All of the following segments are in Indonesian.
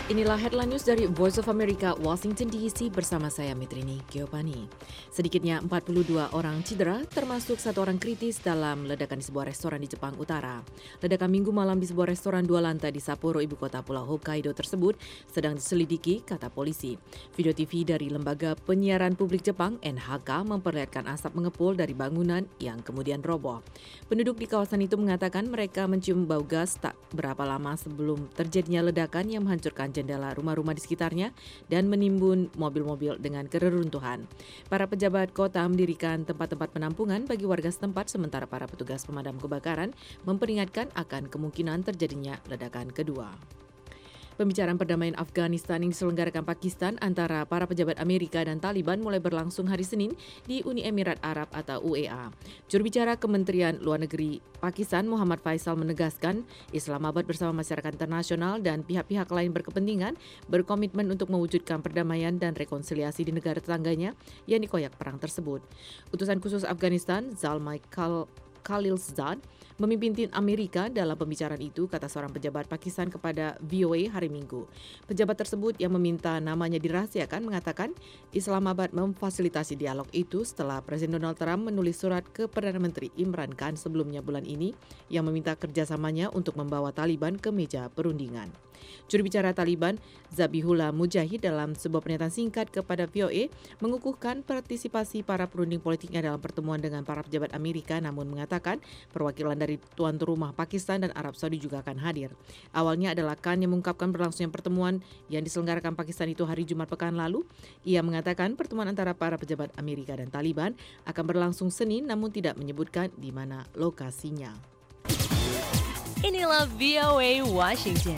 Inilah headline news dari Voice of America, Washington DC bersama saya Mitrini Giovanni. Sedikitnya 42 orang cedera, termasuk satu orang kritis dalam ledakan di sebuah restoran di Jepang Utara. Ledakan Minggu malam di sebuah restoran 2 lantai di Sapporo, ibu kota Pulau Hokkaido tersebut sedang diselidiki, kata polisi. Video TV dari Lembaga Penyiaran Publik Jepang (NHK) memperlihatkan asap mengepul dari bangunan yang kemudian roboh. Penduduk di kawasan itu mengatakan mereka mencium bau gas tak berapa lama sebelum terjadinya ledakan yang menghancurkan jendela rumah-rumah di sekitarnya dan menimbun mobil-mobil dengan kereruntuhan. Para pejabat kota mendirikan tempat-tempat penampungan bagi warga setempat, sementara para petugas pemadam kebakaran memperingatkan akan kemungkinan terjadinya ledakan kedua. Pembicaraan perdamaian Afghanistan yang diselenggarakan Pakistan antara para pejabat Amerika dan Taliban mulai berlangsung hari Senin di Uni Emirat Arab atau UEA. Juru bicara Kementerian Luar Negeri Pakistan Muhammad Faisal menegaskan Islamabad bersama masyarakat internasional dan pihak-pihak lain berkepentingan berkomitmen untuk mewujudkan perdamaian dan rekonsiliasi di negara tetangganya yang dikoyak perang tersebut. Utusan khusus Afghanistan Zalmay Khalilzad memimpin tim Amerika dalam pembicaraan itu, kata seorang pejabat Pakistan kepada VOA hari Minggu. Pejabat tersebut yang meminta namanya dirahasiakan mengatakan Islamabad memfasilitasi dialog itu setelah Presiden Donald Trump menulis surat ke Perdana Menteri Imran Khan sebelumnya bulan ini yang meminta kerjasamanya untuk membawa Taliban ke meja perundingan. Juru bicara Taliban Zabihullah Mujahid dalam sebuah pernyataan singkat kepada VOA mengukuhkan partisipasi para perunding politiknya dalam pertemuan dengan para pejabat Amerika, namun mengatakan perwakilan dari tuan rumah Pakistan dan Arab Saudi juga akan hadir. Awalnya adalah Khan yang mengungkapkan berlangsungnya pertemuan yang diselenggarakan Pakistan itu hari Jumat pekan lalu. Ia mengatakan pertemuan antara para pejabat Amerika dan Taliban akan berlangsung Senin, namun tidak menyebutkan di mana lokasinya. Inilah VOA Washington.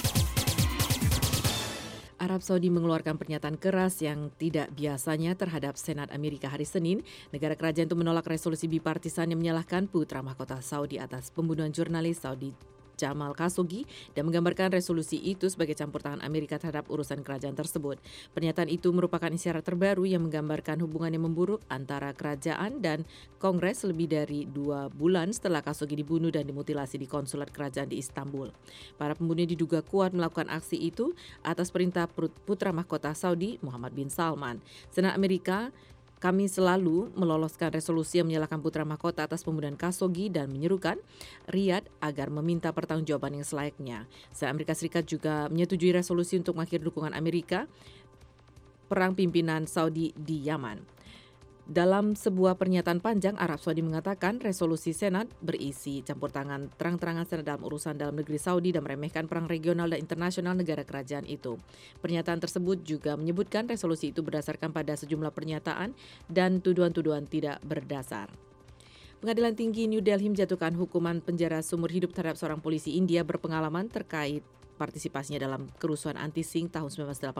Arab Saudi mengeluarkan pernyataan keras yang tidak biasanya terhadap Senat Amerika hari Senin. Negara kerajaan itu menolak resolusi bipartisan yang menyalahkan putra mahkota Saudi atas pembunuhan jurnalis Saudi Jamal Khashoggi dan menggambarkan resolusi itu sebagai campur tangan Amerika terhadap urusan kerajaan tersebut. Pernyataan itu merupakan isyarat terbaru yang menggambarkan hubungan yang memburuk antara kerajaan dan Kongres lebih dari 2 bulan setelah Khashoggi dibunuh dan dimutilasi di konsulat kerajaan di Istanbul. Para pembunuh diduga kuat melakukan aksi itu atas perintah putra mahkota Saudi Muhammad bin Salman. Senat Amerika Kami selalu meloloskan resolusi yang menyalahkan putra mahkota atas pembunuhan Khashoggi dan menyerukan Riyadh agar meminta pertanggungjawaban yang selayaknya. Senat Amerika Serikat juga menyetujui resolusi untuk mengakhiri dukungan Amerika perang pimpinan Saudi di Yaman. Dalam sebuah pernyataan panjang, Arab Saudi mengatakan resolusi Senat berisi campur tangan terang-terangan Senat dalam urusan dalam negeri Saudi dan meremehkan perang regional dan internasional negara kerajaan itu. Pernyataan tersebut juga menyebutkan resolusi itu berdasarkan pada sejumlah pernyataan dan tuduhan-tuduhan tidak berdasar. Pengadilan Tinggi New Delhi menjatuhkan hukuman penjara seumur hidup terhadap seorang polisi India berpengalaman terkait partisipasinya dalam kerusuhan anti-Sikh tahun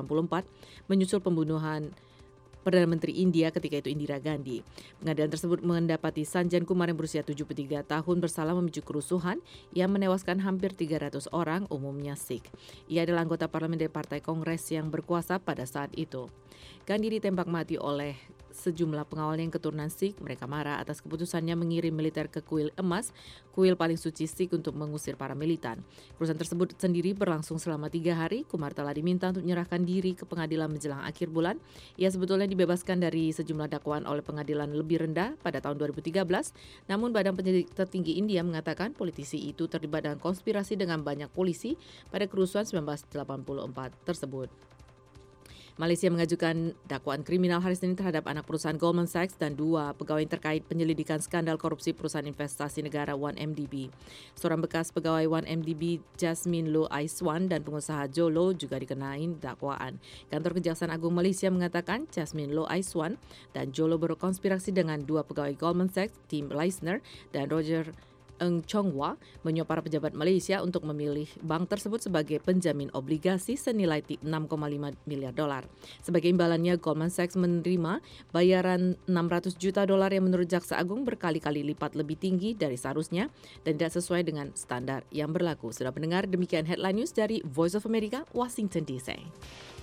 1984 menyusul pembunuhan Perdana Menteri India ketika itu Indira Gandhi. Pengadilan tersebut mendapati Sanjan Kumar yang berusia 73 tahun bersalah memicu kerusuhan yang menewaskan hampir 300 orang, umumnya Sikh. Ia adalah anggota parlemen dari Partai Kongres yang berkuasa pada saat itu. Gandhi ditembak mati oleh sejumlah pengawal yang keturunan Sikh. Mereka marah atas keputusannya mengirim militer ke Kuil Emas, kuil paling suci Sikh, untuk mengusir para militan. Kerusuhan tersebut sendiri berlangsung selama 3 hari. Kumar telah diminta untuk menyerahkan diri ke pengadilan menjelang akhir bulan. Ia sebetulnya dibebaskan dari sejumlah dakwaan oleh pengadilan lebih rendah pada tahun 2013. Namun Badan Penyelidik Tertinggi India mengatakan politisi itu terlibat dalam konspirasi dengan banyak polisi pada kerusuhan 1984 tersebut. Malaysia mengajukan dakwaan kriminal hari Senin terhadap anak perusahaan Goldman Sachs dan 2 pegawai terkait penyelidikan skandal korupsi perusahaan investasi negara 1MDB. Seorang bekas pegawai 1MDB, Jasmine Loh Aiswan, dan pengusaha Joe Loh juga dikenai dakwaan. Kantor Kejaksaan Agung Malaysia mengatakan Jasmine Loh Aiswan dan Joe Loh berkonspirasi dengan 2 pegawai Goldman Sachs, Tim Leissner dan Roger Eng Chongwa, menyuap para pejabat Malaysia untuk memilih bank tersebut sebagai penjamin obligasi senilai 6,5 miliar dolar. Sebagai imbalannya, Goldman Sachs menerima bayaran 600 juta dolar yang menurut Jaksa Agung berkali-kali lipat lebih tinggi dari seharusnya dan tidak sesuai dengan standar yang berlaku. Sudah mendengar, demikian headline news dari Voice of America, Washington DC.